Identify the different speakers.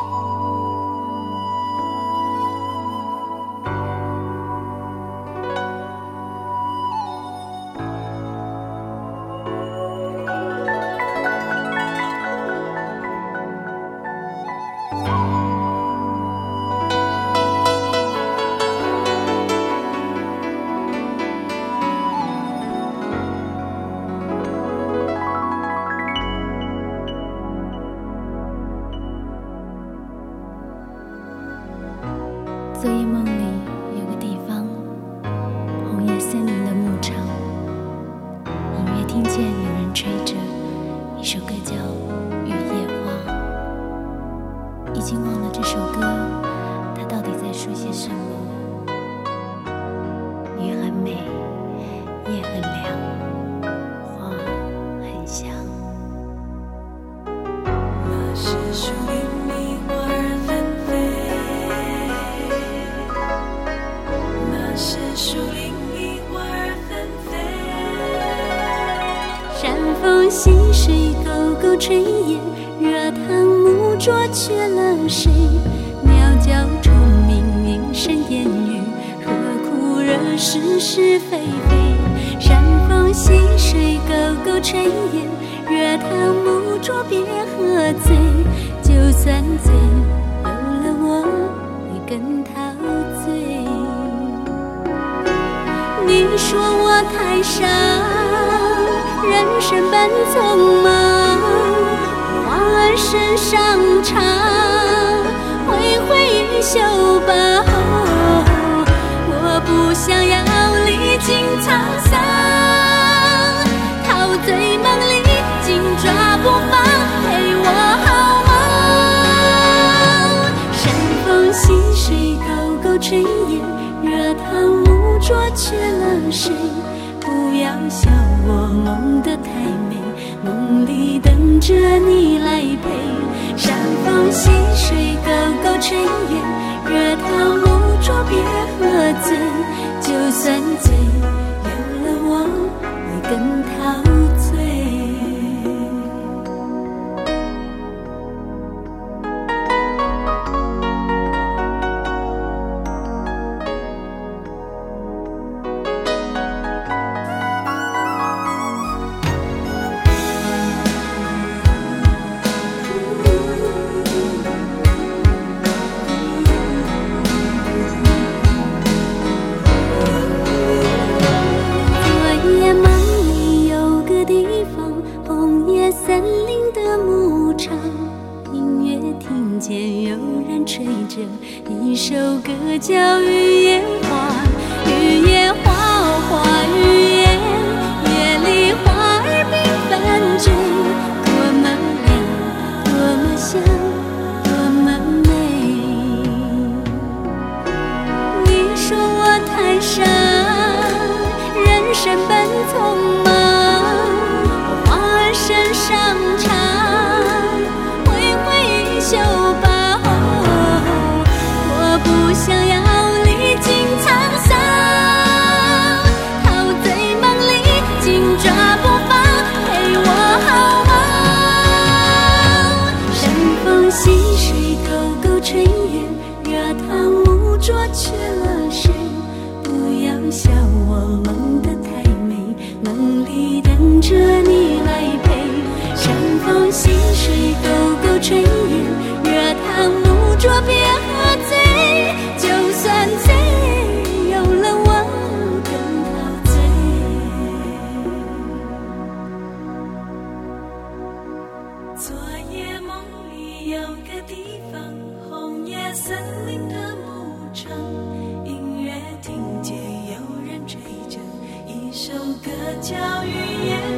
Speaker 1: 昨夜梦里有个地方，红叶森林的牧场，隐约听见有人吹着一首歌叫《雨夜花》，已经忘了这首歌它到底在说些什么。雨很美，夜很凉，花很香。
Speaker 2: 那是树林里花儿纷飞，那是树林里花儿纷飞。
Speaker 1: 山风细水，沟沟炊烟，热汤木桌缺了谁？鸟叫虫鸣，鸣声烟雨，何苦惹是是非非？山风细水，沟沟炊烟，热汤木桌别喝醉，就算醉，有了我也更陶醉。你说我太傻，人生本匆忙，花儿身上插，挥挥衣袖吧。我不想要历经沧桑，陶醉梦里紧抓不放，陪我好吗？山风细水，沟沟炊烟，热汤木桌缺了谁？不要笑我梦得太美，梦里等着你来陪。山风细水，沟沟炊烟，热汤木桌别喝醉，就算醉，有了我也更陶醉。森林的牧场，隐约听见有人吹着一首歌叫《雨夜花》。雨夜花，花雨夜，夜里花儿缤纷坠，多么亮，多么香，多么美。你说我太傻，人生本匆忙，身上插，挥挥衣袖吧。我不想要历经沧桑，陶醉梦里紧抓不放，陪我好吗？山风细水，沟沟炊烟，热汤木桌缺了谁？不要笑我梦得太美，梦里等着你来陪。山风细水，沟沟炊烟，热汤木桌别喝醉，就算醉，有了我更陶醉。
Speaker 2: 昨夜梦里有个地方，红叶森林的牧场，隐约听见有人吹着一首歌叫《雨夜》。